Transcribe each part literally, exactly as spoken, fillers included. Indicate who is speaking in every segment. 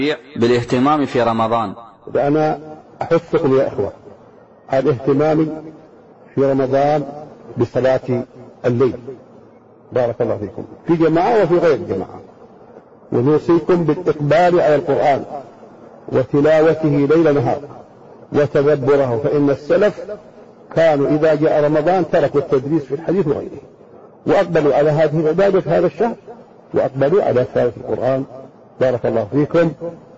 Speaker 1: بالاهتمام في رمضان.
Speaker 2: أنا أحثكم يا إخوة على الاهتمام في رمضان بصلاة الليل، بارك الله فيكم، في جماعة وفي غير جماعة، ونوصيكم بالإقبال على القرآن وتلاوته ليل نهار وتدبره، فإن السلف كانوا إذا جاء رمضان تركوا التدريس في الحديث وغيره وأقبلوا على هذه العبادة في هذا الشهر وأقبلوا على تلاوة القرآن، بارك الله فيكم.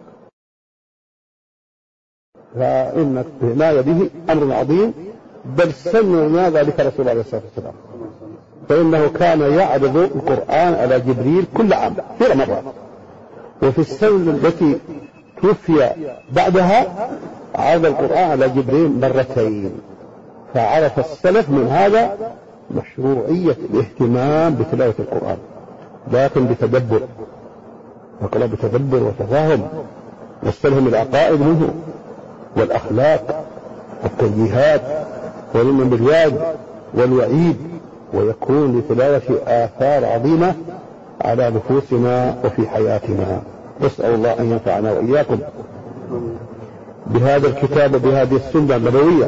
Speaker 2: فإن العناية به أمر عظيم، بل سن لنا ذلك رسول الله عليه الصلاة والسلام، فإنه كان يعرض القرآن على جبريل كل عام في رمضان، وفي السنة التي توفي بعدها عرض القرآن على جبريل مرتين. فعرف السلف من هذا مشروعية الاهتمام بتلاوة القرآن، لكن بتدبر، وقال بتدبر وتفاهم واستلهم العقائد منه والأخلاق والتوجيهات والعلم بالوعد والوعيد، ويكون لتلاوة آثار عظيمة على نفوسنا وفي حياتنا. نسأل الله أن ينفعنا وإياكم بهذا الكتاب وبهذه السنة النبوية.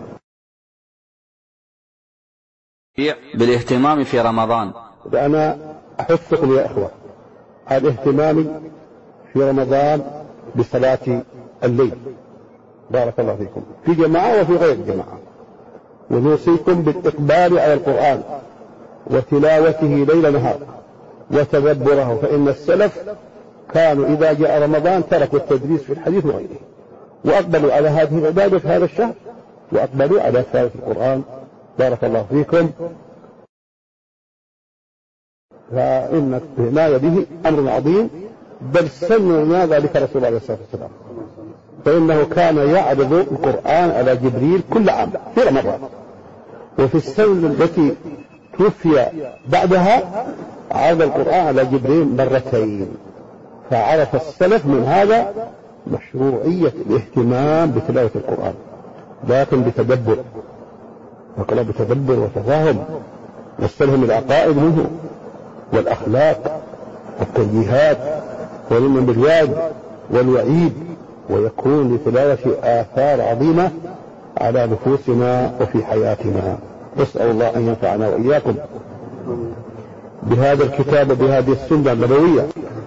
Speaker 1: بالاهتمام في رمضان.
Speaker 2: أنا أحثكم يا إخوة على الاهتمام في رمضان بصلاة الليل، بارك الله فيكم، في جماعة وفي غير جماعة، ونوصيكم بالإقبال على القرآن وتلاوته ليل نهار وتدبره، فإن السلف كانوا إذا جاء رمضان تركوا التدريس في الحديث وغيره وأقبلوا على هذه العبادة في هذا الشهر وأقبلوا على تلاوة القرآن، بارك الله فيكم. فإن العناية به أمر عظيم، بل سن لنا ذلك رسول الله عليه الصلاة والسلام، فإنه كان يعرض القرآن على جبريل كل عام في رمضان، وفي السنة التي توفي بعدها عرض القرآن على جبريل مرتين. فعرف السلف من هذا مشروعية الاهتمام بتلاوة القرآن، لكن بتدبر، وقال بتدبر وتفاهم واستلهم العقائد منه والأخلاق والتوجيهات والعلم بالوعد والوعيد، ويكون لتلاوة آثار عظيمة على نفوسنا وفي حياتنا. نسأل الله أن ينفعنا وإياكم بهذا الكتاب وبهذه السنة النبوية.